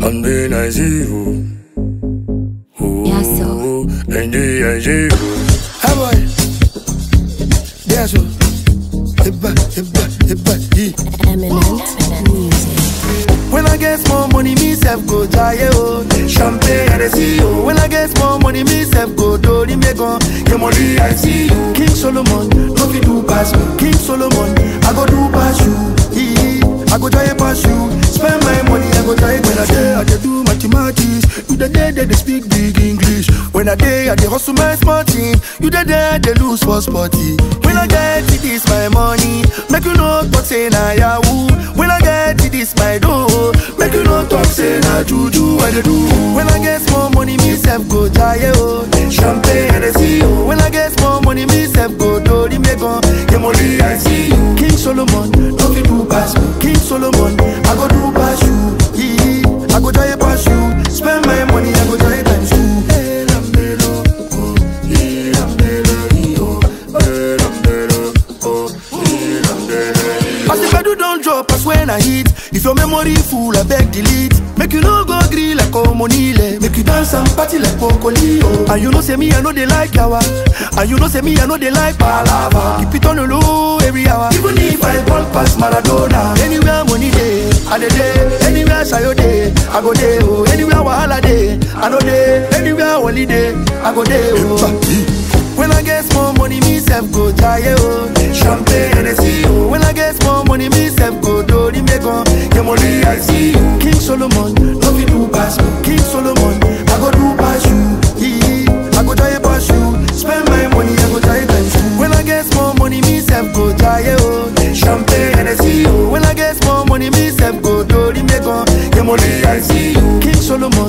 And then I see you. Yeah, so. And then I see you. Hey boy, that's what. Eminent music. When I get more money, me self go jaye oh. Champagne and I see you. When I get more money, me self go do the megon. Your money I see you. King Solomon, no fit do pass me. King Solomon, I go do pass you. I go jaye pass you. Spend my money, I go jaye when I dey do mathematics. You the day they speak big English. When I dey hustle my small team. You the day they lose for sporty. When I get it, this my money. Make you know talk say na yahoo. When I get it, this my dough. Make you know talk say na juju. What they do? When I get more money, me self go jaye oh. Champagne and I see you. When I get more money, me self go do the megon. Your money I see you. King Solomon, no fit do pass me. King Solomon, I go do pass you. I go jaye pass you. Spend my money, I go jaye times two. As the pedal don't drop, as when I hit. If your memory full, I beg delete. Make you no go green like Omonile. Make you dance and party like Pocolio. And you know say me, I know they like yawa. And you know say me, I know they like palava. Keep it on the low every hour. Even if I ball past Maradona. Anywhere money day, I dey day. Anywhere sayo day, I go day. Oh, anywhere wahala day, I know day. Anywhere holiday, I go day. Oh. When I get more money, me self go jaye oh. Champagne and I see you. When I get more money, me self go do the megon. Your money I see you. King Solomon, no fit do pass me. King Solomon, I go do pass you. I go jaye pass you. Spend my money, I go jaye times two. When I get more money, me self go jaye oh. Champagne and I see you. When I get more money, me self go do the megon. Your money I see you. King Solomon,